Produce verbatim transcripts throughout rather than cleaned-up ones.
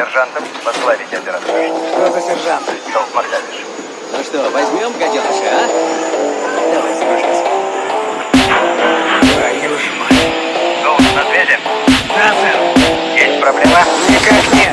сержантом возглавить операцию. Что за сержант? Долг Макдавиш. Ну что, возьмем гаденыша, а? Давай, сможешь. Твою ж мать. Долг на связи? Да, сэр. Есть проблема? Никак нет.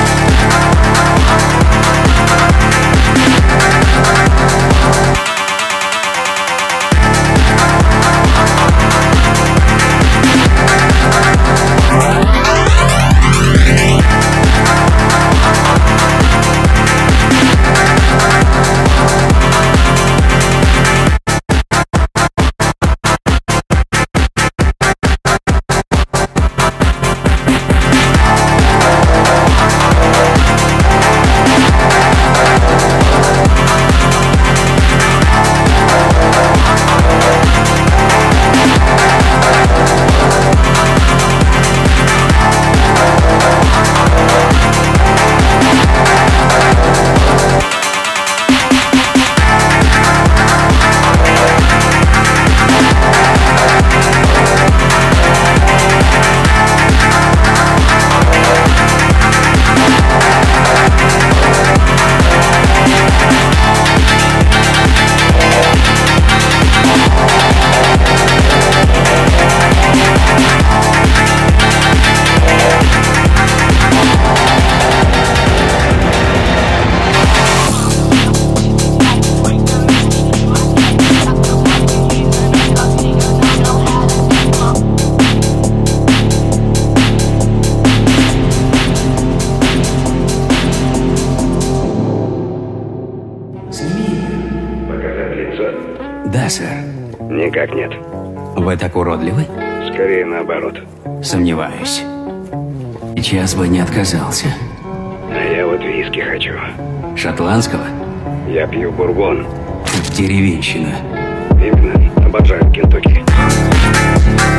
Да, сэр. Никак нет. Вы так уродливы? Скорее наоборот. Сомневаюсь. Сейчас бы не отказался. А я вот виски хочу. Шотландского? Я пью бурбон. Деревенщина. Именно. Обожаю Кентукки.